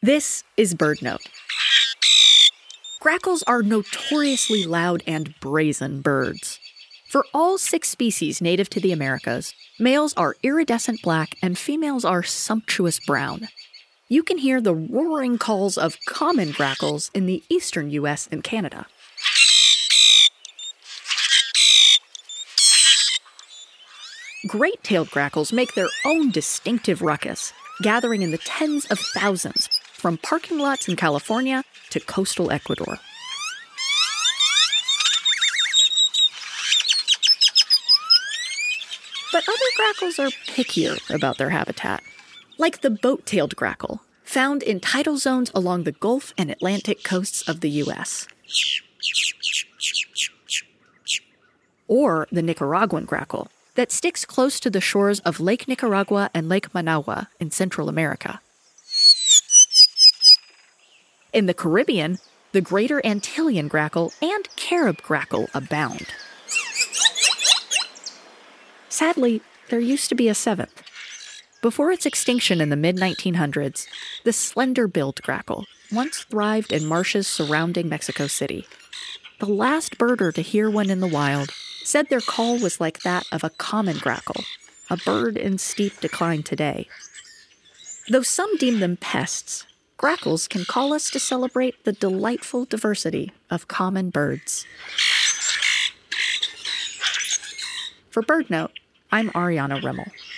This is BirdNote. Grackles are notoriously loud and brazen birds. For all 6 species native to the Americas, males are iridescent black and females are sumptuous brown. You can hear the roaring calls of common grackles in the eastern U.S. and Canada. Great-tailed grackles make their own distinctive ruckus, gathering in the tens of thousands, from parking lots in California to coastal Ecuador. But other grackles are pickier about their habitat, like the boat-tailed grackle, found in tidal zones along the Gulf and Atlantic coasts of the U.S. Or the Nicaraguan grackle, that sticks close to the shores of Lake Nicaragua and Lake Managua in Central America. In the Caribbean, the Greater Antillean grackle and Carib grackle abound. Sadly, there used to be a 7th. Before its extinction in the mid-1900s, the slender-billed grackle once thrived in marshes surrounding Mexico City. The last birder to hear one in the wild said their call was like that of a common grackle, a bird in steep decline today. Though some deem them pests, grackles can call us to celebrate the delightful diversity of common birds. For BirdNote, I'm Ariana Rimmel.